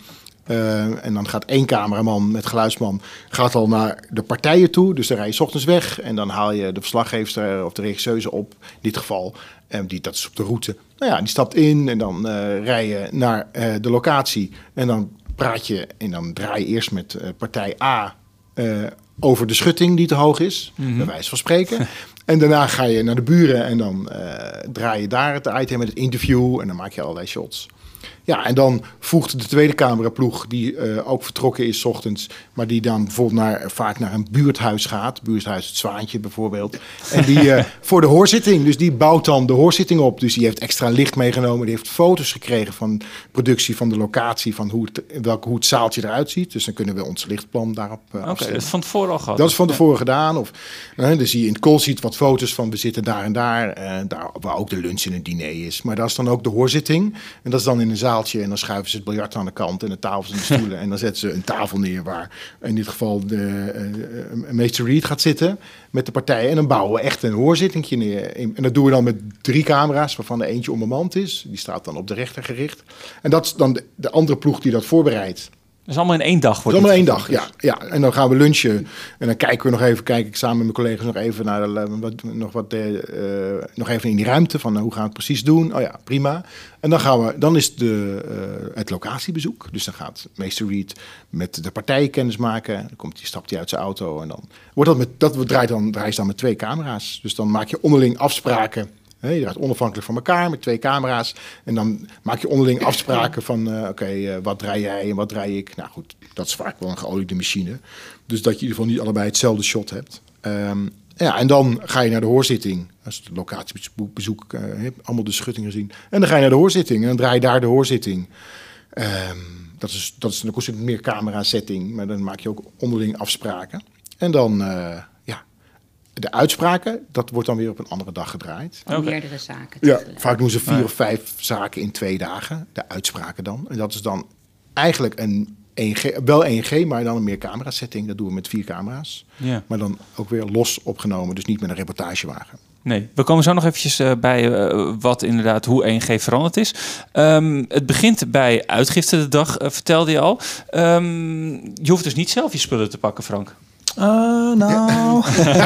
Uh, en dan gaat één cameraman met geluidsman gaat al naar de partijen toe. Dus dan rij je 's ochtends weg en dan haal je de verslaggeefster of de regisseuse op. In dit geval, um, die, dat is op de route. Nou ja, die stapt in en dan uh, rij je naar uh, de locatie. En dan praat je en dan draai je eerst met uh, partij A uh, over de schutting die te hoog is. Mm-hmm. Bij wijze van spreken. En daarna ga je naar de buren en dan uh, draai je daar het item met het interview. En dan maak je allerlei shots. Ja, en dan voegt de tweede cameraploeg, die uh, ook vertrokken is 's ochtends, maar die dan bijvoorbeeld naar, vaak naar een buurthuis gaat. Buurthuis Het Zwaantje bijvoorbeeld. En die uh, voor de hoorzitting, dus die bouwt dan de hoorzitting op. Dus die heeft extra licht meegenomen. Die heeft foto's gekregen van productie van de locatie, van hoe het, welke, hoe het zaaltje eruit ziet. Dus dan kunnen we ons lichtplan daarop uh, Oké, okay, dat is van tevoren al gehad. Dat is van tevoren ja. gedaan. Of, uh, dan zie je in het call sheet wat foto's van we zitten daar en daar. Uh, daar waar ook de lunch en het diner is. Maar daar is dan ook de hoorzitting. En dat is dan in een zaaltje. En dan schuiven ze het biljart aan de kant en de tafels en de stoelen. En dan zetten ze een tafel neer waar in dit geval de uh, meester Reed gaat zitten met de partijen. En dan bouwen we echt een hoorzittingje neer. En dat doen we dan met drie camera's, waarvan er eentje onbemand is. Die staat dan op de rechter gericht. En dat is dan de, de andere ploeg die dat voorbereidt. Dat is allemaal in één dag. Dat is allemaal in één dag, ja, ja. En dan gaan we lunchen. En dan kijken we nog even, kijk ik samen met mijn collega's nog even naar de, wat, nog, wat, uh, nog even in die ruimte van uh, hoe gaan we het precies doen. Oh ja, prima. En dan gaan we, dan is de, uh, het locatiebezoek. Dus dan gaat meester Reed met de partijen kennis maken. Dan komt die, stapt hij uit zijn auto en dan wordt dat met dat draait dan draait dan met twee camera's. Dus dan maak je onderling afspraken. He, je draait onafhankelijk van elkaar met twee camera's. En dan maak je onderling afspraken van... Uh, oké, okay, uh, wat draai jij en wat draai ik? Nou goed, dat is vaak wel een geoliede machine. Dus dat je in ieder geval niet allebei hetzelfde shot hebt. Um, ja, en dan ga je naar de hoorzitting. Als je het locatiebezoek uh, hebt, allemaal de schuttingen zien. En dan ga je naar de hoorzitting en dan draai je daar de hoorzitting. Um, dat is, dat is, dan kost het meer camera-setting. Maar dan maak je ook onderling afspraken. En dan... Uh, De uitspraken, dat wordt dan weer op een andere dag gedraaid. Okay. Meerdere zaken. Ja, vaak doen ze vier ja. of vijf zaken in twee dagen. De uitspraken dan. En dat is dan eigenlijk een E N G, wel E N G, maar dan een meer camera setting. Dat doen we met vier camera's. Ja. Maar dan ook weer los opgenomen, dus niet met een reportagewagen. Nee, we komen zo nog eventjes uh, bij uh, wat inderdaad, hoe E N G veranderd is. Um, het begint bij uitgifte de dag, uh, vertelde je al. Um, je hoeft dus niet zelf je spullen te pakken, Frank. Uh, nou...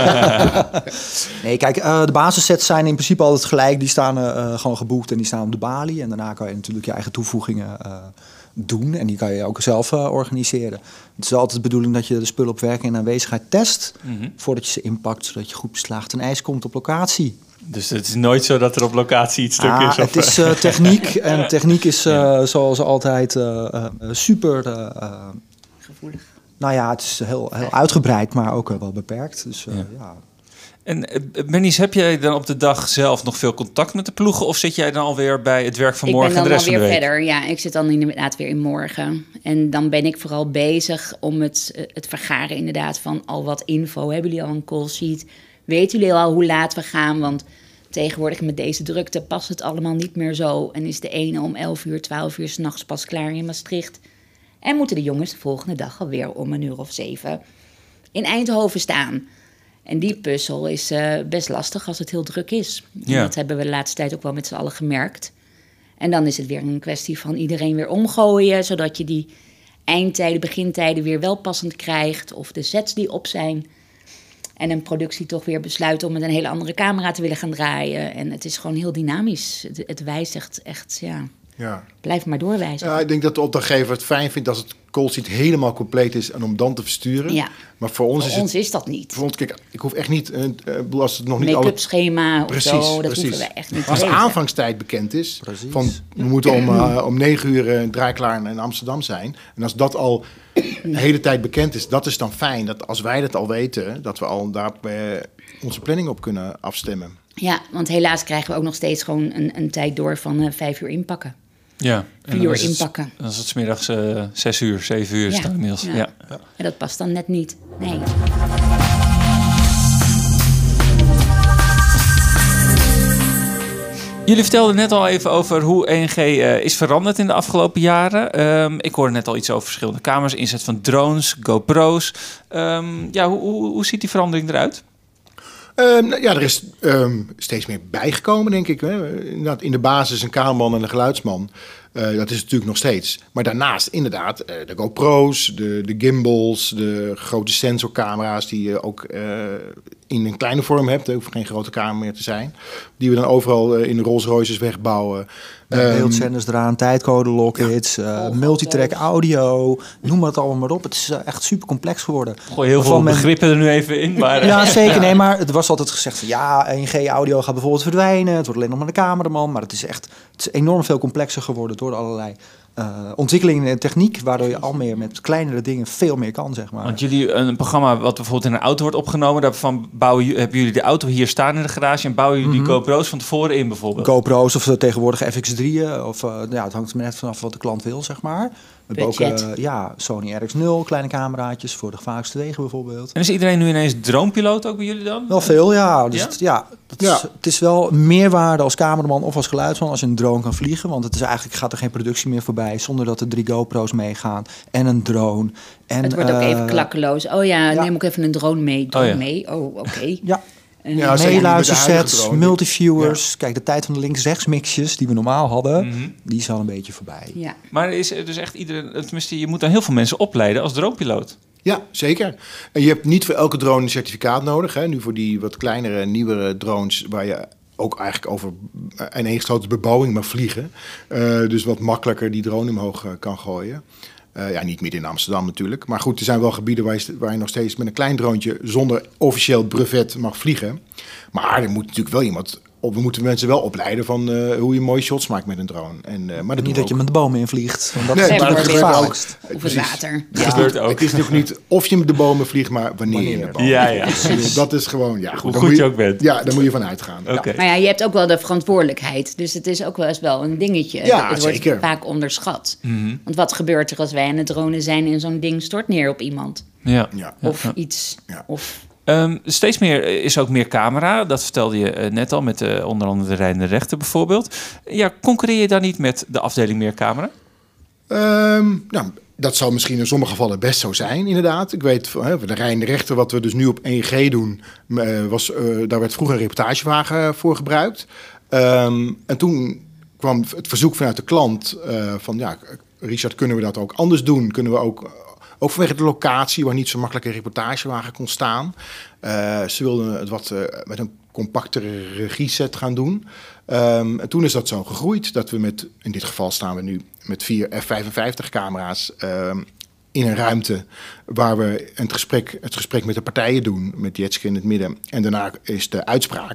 nee, kijk, uh, de basissets zijn in principe altijd gelijk. Die staan uh, gewoon geboekt en die staan op de balie. En daarna kan je natuurlijk je eigen toevoegingen uh, doen. En die kan je ook zelf uh, organiseren. Het is altijd de bedoeling dat je de spullen op werking en aanwezigheid test... Mm-hmm. voordat je ze inpakt, zodat je goed beslagen ten ijs komt op locatie. Dus het is nooit zo dat er op locatie iets stuk ah, is? Of... Het is uh, techniek. En techniek is uh, ja. zoals altijd uh, uh, super... Uh, gevoelig. Nou ja, het is heel, heel uitgebreid, maar ook uh, wel beperkt. Dus uh, ja. ja. En uh, Bernice, heb jij dan op de dag zelf nog veel contact met de ploegen? Of zit jij dan alweer bij het werk van morgen en de rest van de week? Ik ben dan alweer verder. Ja, ik zit dan inderdaad weer in morgen. En dan ben ik vooral bezig om het, het vergaren inderdaad van al wat info. Hebben jullie al een call sheet? Weten jullie al hoe laat we gaan? Want tegenwoordig met deze drukte past het allemaal niet meer zo. En is de ene om elf uur, twaalf uur 's nachts pas klaar in Maastricht. En moeten de jongens de volgende dag alweer om een uur of zeven in Eindhoven staan. En die puzzel is uh, best lastig als het heel druk is. Ja. Dat hebben we de laatste tijd ook wel met z'n allen gemerkt. En dan is het weer een kwestie van iedereen weer omgooien, zodat je die eindtijden, begintijden weer wel passend krijgt. Of de sets die op zijn. En een productie toch weer besluit om met een hele andere camera te willen gaan draaien. En het is gewoon heel dynamisch. Het, het wijzigt echt, ja... Ja. Blijf maar doorwijzen. Ja, ik denk dat de opdrachtgever het fijn vindt als het call sheet helemaal compleet is en om dan te versturen. Ja. Maar voor ons, voor is, ons het, is dat niet. Voor ons, kijk, ik hoef echt niet, uh, als het nog niet make-up schema of precies, zo, dat precies. hoeven we echt niet. Als de aanvangstijd bekend is, precies. van we moeten om, uh, om negen uur uh, draaiklaar in Amsterdam zijn. En als dat al de hele tijd bekend is, dat is dan fijn. Dat als wij dat al weten, dat we al daar uh, onze planning op kunnen afstemmen. Ja, want helaas krijgen we ook nog steeds gewoon een, een tijd door van uh, vijf uur inpakken. Ja, en vier uur inpakken. Dan is het 's middags uh, zes uur, zeven uur. Ja. Inmiddels. Ja. Ja. Ja. En dat past dan net niet. Nee. Jullie vertelden net al even over hoe E N G uh, is veranderd in de afgelopen jaren. Um, ik hoorde net al iets over verschillende camera's, inzet van drones, GoPro's. Um, ja, hoe, hoe, hoe ziet die verandering eruit? Um, nou, ja, er is um, steeds meer bijgekomen, denk ik. Hè. In de basis een cameraman en een geluidsman. Uh, dat is natuurlijk nog steeds. Maar daarnaast inderdaad uh, de GoPro's, de, de gimbals, de grote sensorcamera's die je ook uh, in een kleine vorm hebt. Er hoeft geen grote camera meer te zijn. Die we dan overal uh, in de Rolls Royces wegbouwen. Um, beeldzenders eraan, tijdcode lockits, ja. uh, multitrack audio, noem maar het allemaal maar op. Het is uh, echt super complex geworden. Gooi heel veel men... begrippen er nu even in. Maar, ja, zeker. Ja. Nee, maar het was altijd gezegd van ja, E N G audio gaat bijvoorbeeld verdwijnen. Het wordt alleen nog maar de cameraman. Maar het is echt het is enorm veel complexer geworden door allerlei uh, ontwikkelingen in techniek, waardoor je al meer met kleinere dingen veel meer kan, zeg maar. Want jullie, een programma wat bijvoorbeeld in een auto wordt opgenomen, daarvan bouwen, hebben jullie de auto hier staan in de garage en bouwen jullie mm-hmm. die GoPro's van tevoren in bijvoorbeeld? GoPro's of tegenwoordig F X drieën, of uh, ja, het hangt er net vanaf wat de klant wil, zeg maar. We hebben ook uh, ja, Sony R X nul, kleine cameraatjes voor de gevaarlijkste wegen bijvoorbeeld. En is iedereen nu ineens dronepiloot ook bij jullie dan? Wel veel, ja. Dus ja? Het, ja, dat ja. Is, het is wel meerwaarde als cameraman of als geluidsman als je een drone kan vliegen. Want het is eigenlijk gaat er geen productie meer voorbij zonder dat er drie GoPro's meegaan en een drone. En, het wordt uh, ook even klakkeloos. Oh ja, ja, neem ook even een drone mee. Drone oh, ja. mee. Oh, oké. Okay. Ja. Ja, meeluistersets, multiviewers. Ja. Kijk, de tijd van de links-rechts mixjes die we normaal hadden, mm-hmm. die is al een beetje voorbij. Ja. Maar is er dus echt iedereen, tenminste, je moet dan heel veel mensen opleiden als dronepiloot. Ja, zeker. En je hebt niet voor elke drone een certificaat nodig. Hè? Nu voor die wat kleinere, nieuwere drones waar je ook eigenlijk over ineengesloten bebouwing mag vliegen. Uh, dus wat makkelijker die drone omhoog uh, kan gooien. Uh, ja, niet midden in Amsterdam natuurlijk. Maar goed, er zijn wel gebieden waar je, waar je nog steeds met een klein droontje zonder officieel brevet mag vliegen. Maar er moet natuurlijk wel iemand op. We moeten mensen wel opleiden van uh, hoe je mooie shots maakt met een drone. En, uh, maar dat niet dat je met de bomen invliegt. Want dat nee, is maar dat gebeurt ook. Of het water. Ja, gebeurt ook. Het is natuurlijk niet of je met de bomen vliegt, maar wanneer, wanneer. je met de bomen ja, ja. vliegt. Dat is gewoon, ja, goed. Hoe goed je, je ook bent. Ja, daar moet je van uitgaan. Okay. Ja. Maar ja, je hebt ook wel de verantwoordelijkheid. Dus het is ook wel eens wel een dingetje. Ja, het wordt zeker. vaak onderschat. Mm-hmm. Want wat gebeurt er als wij aan het dronen zijn en zo'n ding stort neer op iemand? Ja. ja. Of ja. iets. Ja. Of... Um, steeds meer is ook meer camera. Dat vertelde je uh, net al met uh, onder andere de rijdende rechter bijvoorbeeld. Ja, concurreer je dan niet met de afdeling meer camera? Um, nou, dat zou misschien in sommige gevallen best zo zijn, inderdaad. Ik weet, hè, de rijdende rechter, wat we dus nu op E N G doen, uh, was, uh, daar werd vroeger een reportagewagen voor gebruikt. Um, en toen kwam het verzoek vanuit de klant uh, van, ja, Richard, kunnen we dat ook anders doen? Kunnen we ook... Ook vanwege de locatie waar niet zo makkelijk een reportagewagen kon staan. Uh, ze wilden het wat uh, met een compactere regieset gaan doen. Um, en toen is dat zo gegroeid dat we met, in dit geval staan we nu met vier F vijfenvijftig camera's um, in een ruimte waar we het gesprek, het gesprek met de partijen doen, met Jetske in het midden. En daarna is de uitspraak.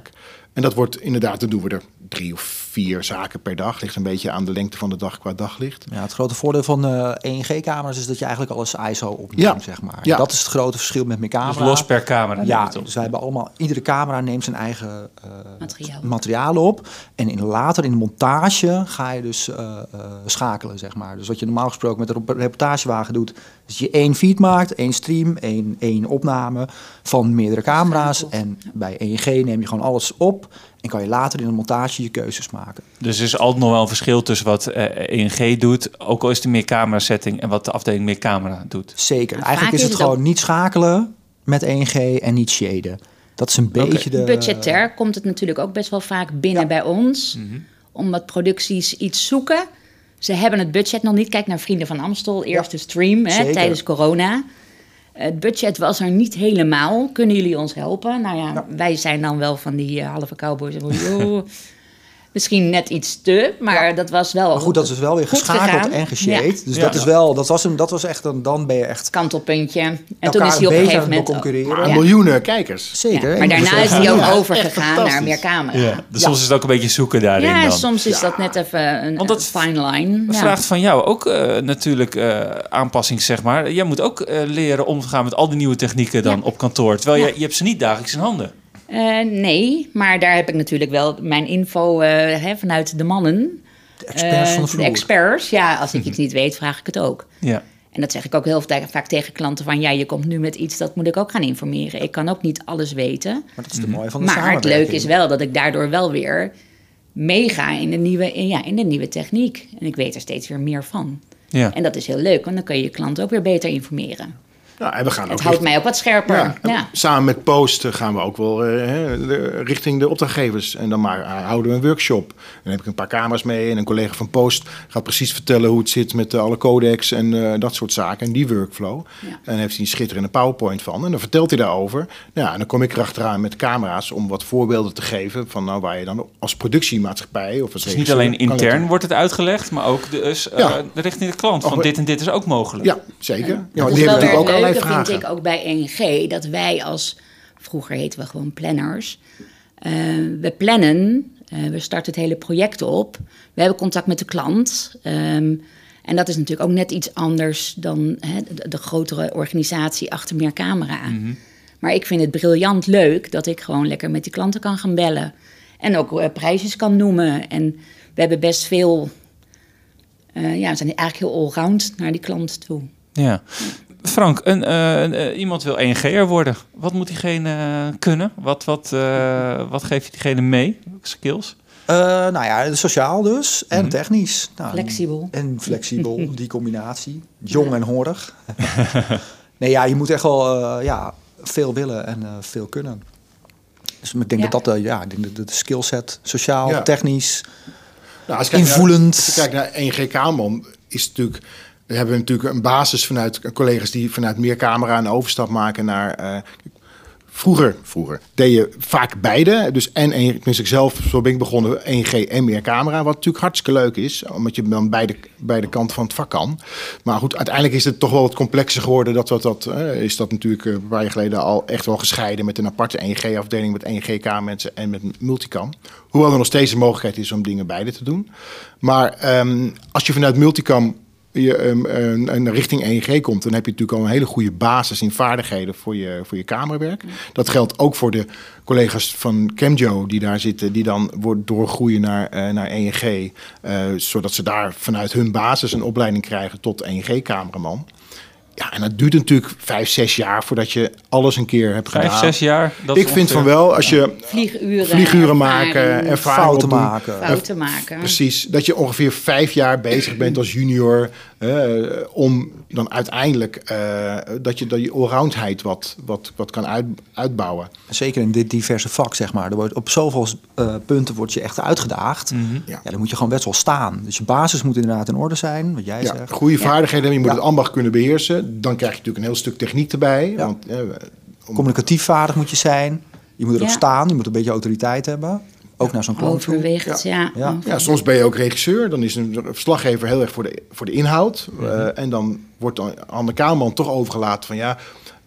En dat wordt inderdaad, dan doen we er drie of vier zaken per dag. Ligt een beetje aan de lengte van de dag qua daglicht. Ja, het grote voordeel van uh, E N G-camera's is dat je eigenlijk alles I S O opneemt, Ja. zeg maar. Ja. Dat is het grote verschil met meer camera. Dus los per camera. Ja, neem je dus wij hebben allemaal, iedere camera neemt zijn eigen uh, Materiaal. materialen op. En in, later in de montage ga je dus uh, uh, schakelen, zeg maar. Dus wat je normaal gesproken met een reportagewagen doet, is je één feed maakt, één stream, één, één opname van meerdere camera's. En bij E N G neem je gewoon alles op en kan je later in de montage je keuzes maken. Dus er is altijd nog wel een verschil tussen wat uh, E N G doet, ook al is er meer camera setting, en wat de afdeling meer camera doet. Zeker. Maar Eigenlijk vaak is het is het gewoon niet schakelen met E N G en niet shaden. Dat is een beetje de... Budgetair komt het natuurlijk ook best wel vaak binnen Ja. bij ons. Mm-hmm. Omdat producties iets zoeken. Ze hebben het budget nog niet. Kijk naar Vrienden van Amstel, eerste stream hè, zeker. tijdens corona. Het budget was er niet helemaal. Kunnen jullie ons helpen? Nou ja, Ja. wij zijn dan wel van die uh, halve cowboys. Oh, misschien net iets te, maar dat was wel Maar goed, dat is wel weer goed geschakeld gegaan. en geshade. Ja. Dus Ja. dat is wel, dat was, een, dat was echt, een, dan ben je echt Kantelpuntje. En elkaar toen is hij op een beter gegeven aan het moment... concurreren. Maar Ja. miljoenen kijkers. zeker. Ja, En maar je moet daarna is zeggen, hij ook Ja, echt overgegaan naar fantastisch. meer camera. Ja. Ja, Dus soms is het ook een beetje zoeken daarin dan. soms is dat net even een, Want dat een fine line. Dat Ja. vraagt van jou ook uh, natuurlijk uh, aanpassing, zeg maar. Jij moet ook uh, leren om te gaan met al die nieuwe technieken dan Ja. op kantoor. Terwijl Ja. je, je hebt ze niet dagelijks in handen. Uh, nee, maar daar heb ik natuurlijk wel mijn info uh, hè, vanuit de mannen. de experts Uh, van de vloer. experts, ja. Als ik iets niet weet, vraag ik het ook. Ja. En dat zeg ik ook heel vaak tegen klanten van... ja, je komt nu met iets, dat moet ik ook gaan informeren. Ik kan ook niet alles weten. Maar dat is de mooie van de Maar het samenwerking. leuke is wel dat ik daardoor wel weer meega in de nieuwe, in, ja, in de nieuwe techniek. En ik weet er steeds weer meer van. Ja. En dat is heel leuk, want dan kun je je klant ook weer beter informeren. Ja, en we gaan Het ook houdt richting- mij ook wat scherper. Ja, Ja. en samen met Post eh, gaan we ook wel eh, hè, de- richting de opdrachtgevers. En dan maar, eh, houden we een workshop. En dan heb ik een paar camera's mee. En een collega van Post gaat precies vertellen hoe het zit met eh, alle codecs en eh, dat soort zaken. En die workflow. Ja. En dan heeft hij een schitterende PowerPoint van. En dan vertelt hij daarover. Ja, en dan kom ik erachteraan met camera's om wat voorbeelden te geven van nou, waar je dan als productiemaatschappij of als Dus niet regisseur alleen kan intern letten. wordt het uitgelegd, maar ook dus, uh, Ja. richting de klant. Van Oh, dit en dit is ook mogelijk. Ja, zeker. Ja, Dat want is die wel hebben weer natuurlijk ook het allerlei leuke, vragen. vind ik ook bij E N G, dat wij als, vroeger heten we gewoon planners, uh, we plannen, uh, we starten het hele project op, we hebben contact met de klant. Um, en dat is natuurlijk ook net iets anders dan hè, de, de grotere organisatie achter meer camera. Mhm. Maar ik vind het briljant leuk dat ik gewoon lekker met die klanten kan gaan bellen. En ook uh, prijsjes kan noemen. En we hebben best veel, uh, ja, we zijn eigenlijk heel allround naar die klant toe. Ja. Frank, een, uh, een, uh, iemand wil E N G'er worden. Wat moet diegene uh, kunnen? Wat, wat, uh, wat geef je diegene mee? Welke skills? Uh, nou ja, sociaal dus. En Mm-hmm. technisch. Nou, Flexibel. En flexibel, die combinatie. Jong en horig. Nee, ja, je moet echt wel uh, ja, veel willen en uh, veel kunnen. Dus ik denk Ja. dat dat, uh, ja, ik denk dat de, de skillset, sociaal, Ja. technisch, Nou, als je kijkt invoelend. Naar, als je kijkt naar E N G K-man, is het natuurlijk... We hebben natuurlijk een basis vanuit collega's die vanuit meer camera een overstap maken naar... Uh, vroeger, vroeger deed je vaak beide. Dus en, en tenminste ik zelf, zo ben ik begonnen, E N G en meer camera. Wat natuurlijk hartstikke leuk is, omdat je dan beide, beide kanten van het vak kan. Maar goed, uiteindelijk is het toch wel wat complexer geworden. Dat, dat, dat, uh, is dat natuurlijk uh, een paar jaar geleden al echt wel gescheiden met een aparte E N G-afdeling met E N G K-mensen en met multicam. Hoewel er nog steeds de mogelijkheid is om dingen beide te doen. Maar um, als je vanuit multicam je um, een, een richting E N G komt, dan heb je natuurlijk al een hele goede basis in vaardigheden voor je, voor je camerawerk. Dat geldt ook voor de collega's van Camjo die daar zitten, die dan wordt doorgroeien naar, uh, naar E N G, uh, zodat ze daar vanuit hun basis een opleiding krijgen tot E N G-cameraman. Ja, en dat duurt natuurlijk vijf, zes jaar voordat je alles een keer hebt Vijf, gedaan. zes jaar? Dat Ik is vind van ongeveer- wel, als je Vlieguren, vlieguren ervaring, maken, ervaring fouten opdoen, maken. fouten maken. Precies, dat je ongeveer vijf jaar bezig bent als junior uh, om dan uiteindelijk uh, dat je dat je allroundheid wat, wat, wat kan uit, uitbouwen. Zeker in dit diverse vak, zeg maar. Er wordt, op zoveel uh, punten word je echt uitgedaagd. Mm-hmm. Ja. Ja, dan moet je gewoon best wel staan. Dus je basis moet inderdaad in orde zijn, wat jij Ja, zegt. goede vaardigheden, je moet Ja. het ambacht kunnen beheersen. Dan krijg je natuurlijk een heel stuk techniek erbij. Ja. Want, uh, om, Communicatief vaardig moet je zijn. Je moet erop Ja. staan, je moet een beetje autoriteit hebben. Ook naar zo'n klant toe. Overwegend, ja. Ja. ja, soms ben je ook regisseur. Dan is een verslaggever heel erg voor de, voor de inhoud. Uh, en dan wordt dan aan de cameraman toch overgelaten van ja,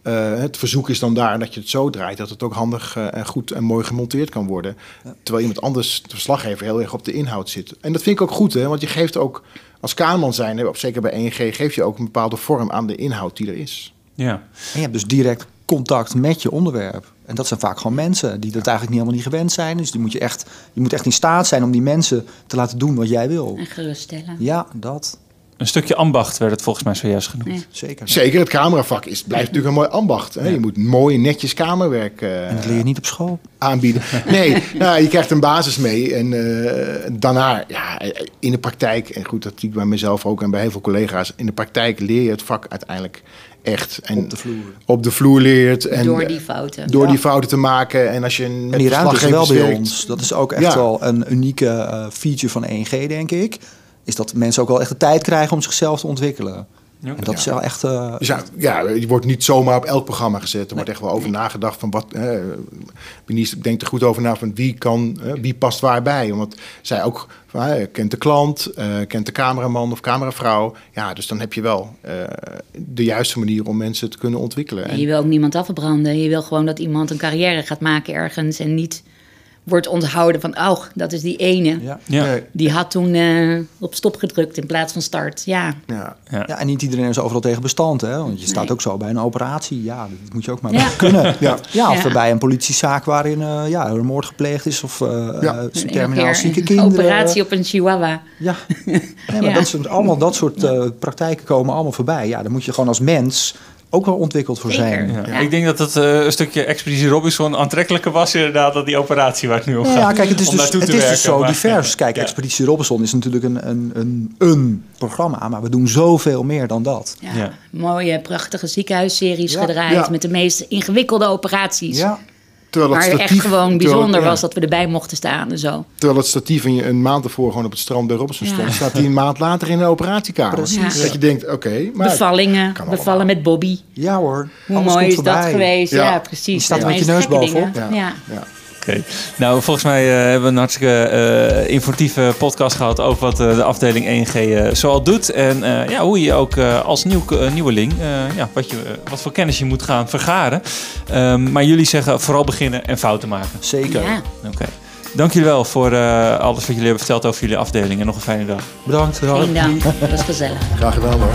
Uh, het verzoek is dan daar dat je het zo draait dat het ook handig uh, en goed en mooi gemonteerd kan worden. Ja. Terwijl iemand anders, de verslaggever, heel erg op de inhoud zit. En dat vind ik ook goed, hè? Want je geeft ook als cameraman zijn, zeker bij E N G, geef je ook een bepaalde vorm aan de inhoud die er is. Ja. En je hebt dus direct contact met je onderwerp. En dat zijn vaak gewoon mensen die dat eigenlijk niet helemaal niet gewend zijn. Dus die moet je, echt, je moet echt in staat zijn om die mensen te laten doen wat jij wil. En geruststellen. Ja, dat. Een stukje ambacht werd het volgens mij zojuist genoemd. Ja. Zeker. Zeker, het cameravak is, blijft natuurlijk een mooi ambacht. Hè? Ja. Je moet mooi, netjes kamerwerk uh, en dat leer je niet op school. Aanbieden. Nee, nou, je krijgt een basis mee. En uh, daarna, ja, in de praktijk, en goed, dat zie ik bij mezelf ook en bij heel veel collega's. In de praktijk leer je het vak uiteindelijk echt. En op de vloer. Op de vloer leert. En, door die fouten. Door ja. die fouten te maken. En als je een en die ruimte is wel bij werkt, ons. Dat is ook echt ja. wel een unieke uh, feature van E N G, denk ik. Is dat mensen ook wel echt de tijd krijgen om zichzelf te ontwikkelen. Ja. En dat ja. is wel echt... Uh, dus ja, ja, je wordt niet zomaar op elk programma gezet. Er nee. wordt echt wel over nagedacht van wat... Eh, minister denkt er goed over na van wie kan, eh, wie past waarbij. Want zij ook van, eh, kent de klant, uh, kent de cameraman of cameravrouw. Ja, dus dan heb je wel uh, de juiste manier om mensen te kunnen ontwikkelen. En je wil ook niemand afbranden. Je wil gewoon dat iemand een carrière gaat maken ergens en niet... wordt onthouden van, oh, dat is die ene. Ja. Ja. Die had toen uh, op stop gedrukt in plaats van start. Ja. Ja. Ja. ja, en niet iedereen is overal tegen bestand, hè? Want je staat nee. ook zo bij een operatie. Ja, dat moet je ook maar ja. kunnen. Ja. Ja, of ja. bij een politiezaak waarin uh, ja, er een moord gepleegd is of uh, ja. uh, terminaal zieke kinderen. Een operatie op een chihuahua. Ja, nee, maar ja. dat soort, allemaal dat soort uh, praktijken komen allemaal voorbij. Ja, daar moet je gewoon als mens... ook wel ontwikkeld voor Zeker. zijn. Ja. Ja. Ik denk dat het uh, een stukje Expeditie Robinson aantrekkelijker was inderdaad dan die operatie waar het nu om gaat. Ja, kijk, het is dus, het is werken, dus zo maar, divers. Kijk, ja. Expeditie Robinson is natuurlijk een, een, een, een programma, maar we doen zoveel meer dan dat. Ja. Ja. Mooie, prachtige ziekenhuisseries ja. gedraaid Ja. met de meest ingewikkelde operaties. Ja. Terwijl het waar statief, echt gewoon bijzonder terwijl, ja. was dat we erbij mochten staan en zo. Terwijl het statief een, een maand ervoor gewoon op het strand bij Robinson Ja. stond, staat hij een maand later in de operatiekamer. Precies. Ja. Dat je denkt, oké, okay, maar... Bevallingen, bevallen met Bobby. Ja hoor. Hoe Alles mooi komt is dat voorbij. geweest? Ja, Ja. precies. Je staat De met je meest neus gekke bovenop. dingen. Ja. Ja. Ja. Oké, okay. Nou volgens mij uh, hebben we een hartstikke uh, informatieve podcast gehad over wat uh, de afdeling E N G uh, zoal doet. En uh, ja, hoe je ook uh, als nieuw, uh, nieuweling, uh, ja, wat, je, uh, wat voor kennis je moet gaan vergaren. Um, maar jullie zeggen vooral beginnen en fouten maken. Zeker. Ja. Oké. Okay. Dank jullie wel voor uh, alles wat jullie hebben verteld over jullie afdeling. En nog een fijne dag. Bedankt. Geen dank, dat was gezellig. Graag gedaan hoor.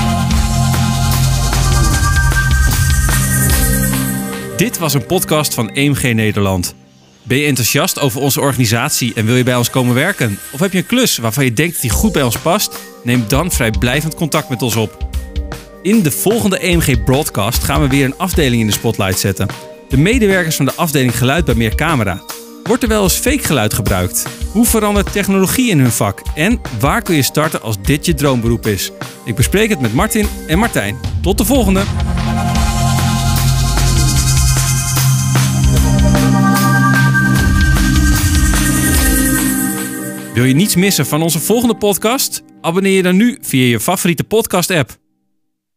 Dit was een podcast van E M G Nederland. Ben je enthousiast over onze organisatie en wil je bij ons komen werken? Of heb je een klus waarvan je denkt dat die goed bij ons past? Neem dan vrijblijvend contact met ons op. In de volgende E M G Broadcast gaan we weer een afdeling in de spotlight zetten. De medewerkers van de afdeling Geluid bij Meercamera. Wordt er wel eens fake geluid gebruikt? Hoe verandert technologie in hun vak? En waar kun je starten als dit je droomberoep is? Ik bespreek het met Martin en Martijn. Tot de volgende! Wil je niets missen van onze volgende podcast? Abonneer je dan nu via je favoriete podcast-app.